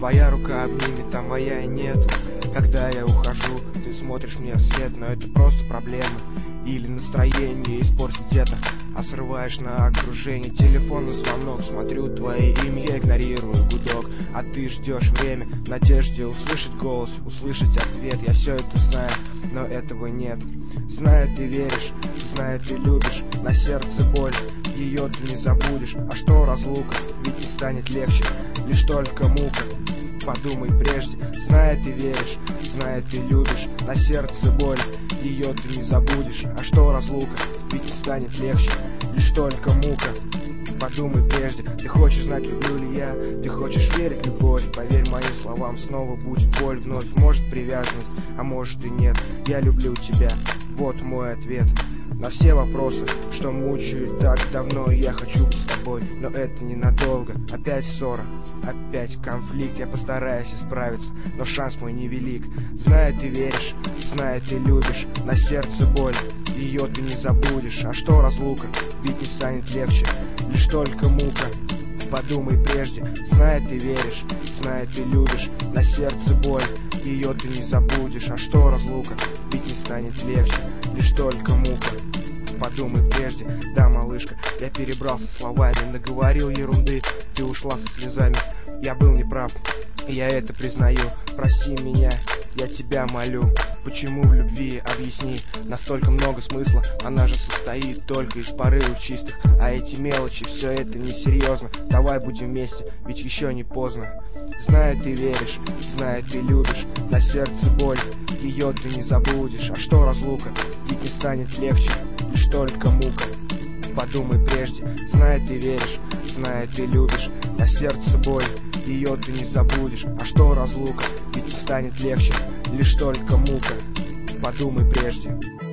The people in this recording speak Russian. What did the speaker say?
Твоя рука обнимет, а моя нет. Когда я ухожу, ты смотришь мне вслед, но это просто проблема. Или настроение испортить где-то, а срываешь на окружение. Телефонный звонок, смотрю твои имя, я игнорирую гудок. А ты ждешь время, в надежде услышать голос, услышать ответ. Я все это знаю, но этого нет. Знаю, ты веришь, знаю, ты любишь, на сердце боль, ее ты не забудешь. А что разлука, ведь не станет легче, лишь только мука. Подумай прежде, знаю, ты веришь, знаю, ты любишь, на сердце боль, ее ты не забудешь. А что разлука, ведь не станет легче, лишь только мука. Подумай прежде, ты хочешь знать, люблю ли я, ты хочешь верить в любовь. Поверь моим словам, снова будет боль вновь. Может привязанность, а может и нет. Я люблю тебя, вот мой ответ на все вопросы, что мучают так давно. Я хочу быть с тобой, но это ненадолго. Опять ссора, опять конфликт. Я постараюсь исправиться, но шанс мой невелик. Знаю, ты веришь, знаю, ты любишь, на сердце боль, ее ты не забудешь. А что разлука, ведь не станет легче, лишь только мука. Подумай прежде, знаю, ты веришь, знаю, ты любишь, на сердце боль, ее ты не забудешь. А что разлука, ведь не станет легче, лишь только мука. Подумай прежде, да, малышка, я перебрался словами, наговорил ерунды, ты ушла со слезами. Я был неправ, я это признаю, прости меня, я тебя молю. Почему в любви, объясни, настолько много смысла, она же состоит только из порывов чистых. А эти мелочи, все это несерьезно, давай будем вместе, ведь еще не поздно. Знаю, ты веришь, знаю, ты любишь, на сердце боль, ее ты не забудешь. А что разлука, ведь не станет легче, лишь только мука. Подумай прежде, знаю, ты веришь, знаю, ты любишь, на сердце боль, ее ты не забудешь. А что разлука, ведь не станет легче, лишь только мука. Подумай прежде.